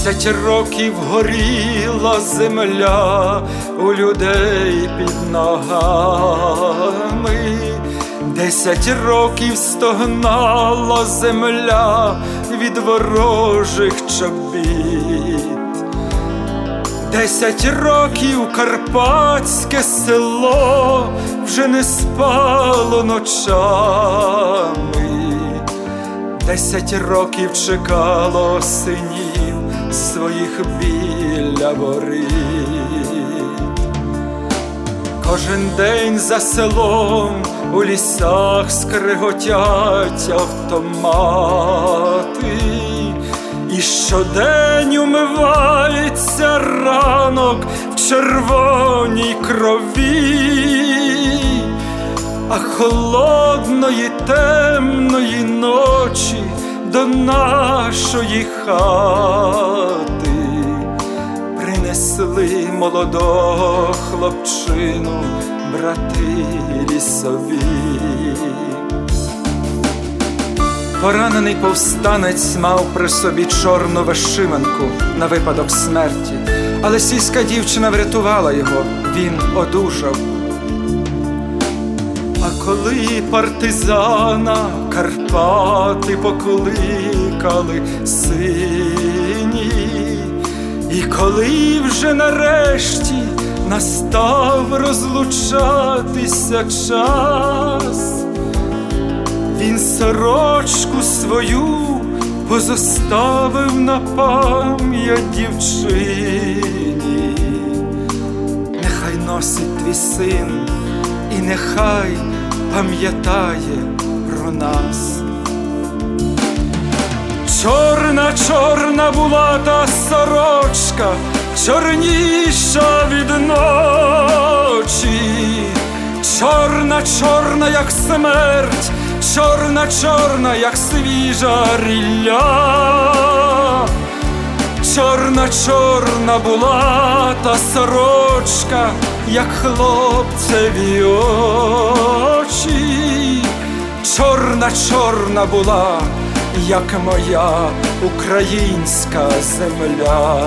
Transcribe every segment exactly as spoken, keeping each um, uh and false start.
Десять років горіла земля у людей під ногами, десять років стогнала земля від ворожих чобіт. Десять років карпатське село вже не спало ночами, десять років чекало синів своїх біля воріт. Кожен день за селом у лісах скриготять автомати, і щодень умивається ранок в червоній крові, а холодної темної ночі до нашої хати принесли молодого хлопчину брати лісові. Поранений повстанець мав при собі чорну вишиванку на випадок смерті, але сільська дівчина врятувала його, він одужав. А коли партизана Карпати покликали сині, і коли вже нарешті настав розлучатися час, він сорочку свою позоставив на пам'ять дівчині. Нехай носить твій син і нехай пам'ятає про нас. Чорна, чорна була та сорочка, чорніша від ночі, чорна, чорна, як смерть, чорна, чорна, як свіжа рілля. Чорна, чорна була та сорочка, як хлопцеві очі. Чорна, чорна була, як моя українська земля.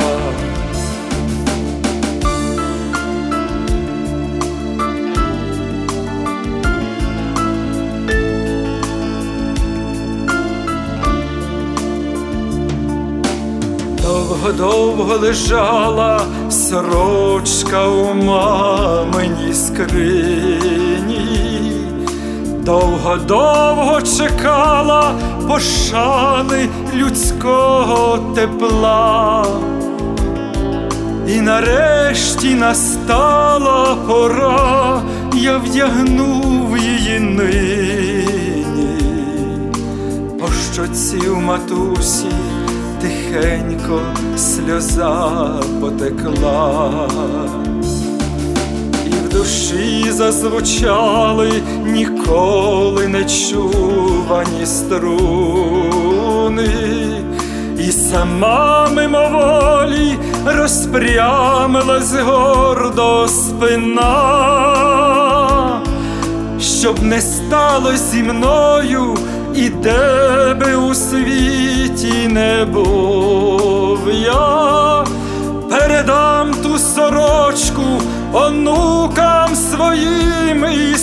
Довго-довго лежала сорочка у маминій скрині, довго-довго чекала пошани людського тепла. І нарешті настала пора, я вдягнув її нині. По щоці у матусі тихенько сльоза потекла, і в душі зазвучали ніколи не чувані струни, і сама мимоволі розпрямилась гордо спина. Щоб не сталося зі мною, і де би у світі не був я, передам ту сорочку онукам своїм і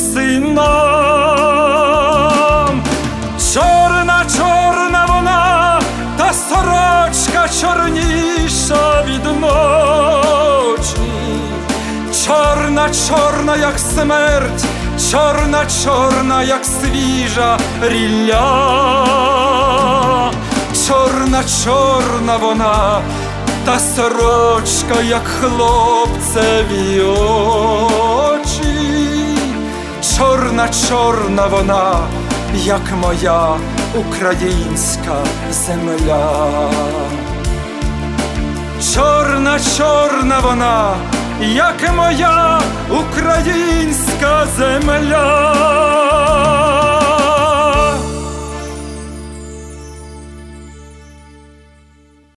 синам. Чорна, чорна вона, та сорочка чорніша від ночі. Чорна, чорна, як смерть, чорна, чорна, як свіжа рілля. Чорна, чорна вона, та сорочка, як хлопцеві очі. Чорна, чорна вона, як моя українська земля. Чорна, чорна вона, як моя українська земля.